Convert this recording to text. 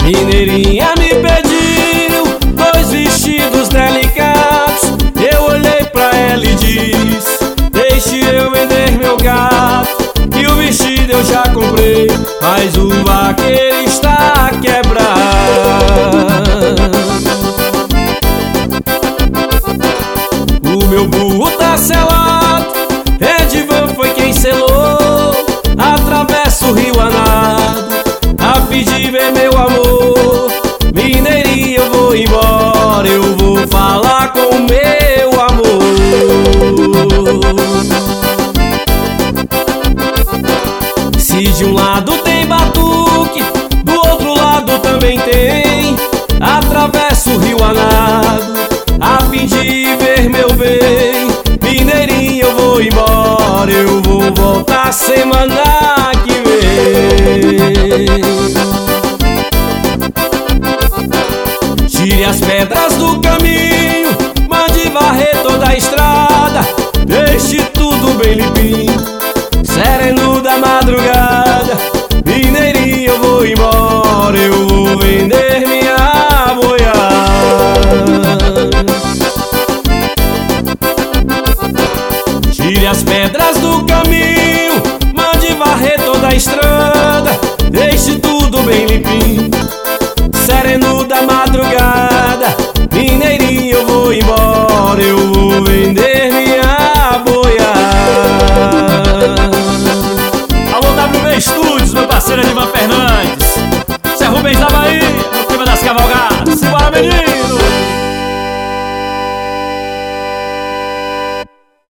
Mineirinha me pediu 2 vestidos delicados. Eu olhei pra ela e disse: deixe eu vender meu gato, que o vestido eu já comprei, mas o vaqueiro está quebrado. O meu burro tá selado, Edivan foi quem selou. Atravesso o rio a nado, a pedir ver meu amor. Mineirinha, eu vou embora, eu vou falar com o meu amor. Se de um lado tem batuque, do outro lado também tem. Atravesso o rio a nado, a fim de ver meu bem. Mineirinha, eu vou embora, eu vou voltar semana que vem. Tire as pedras do caminho, mande varrer toda a estrada, deixe tudo bem limpinho, sereno da madrugada. Mineirinha, eu vou embora, eu vou vender minha boiada. Tire as pedras do caminho, mande varrer toda a estrada, deixe tudo bem limpinho, sereno da madrugada.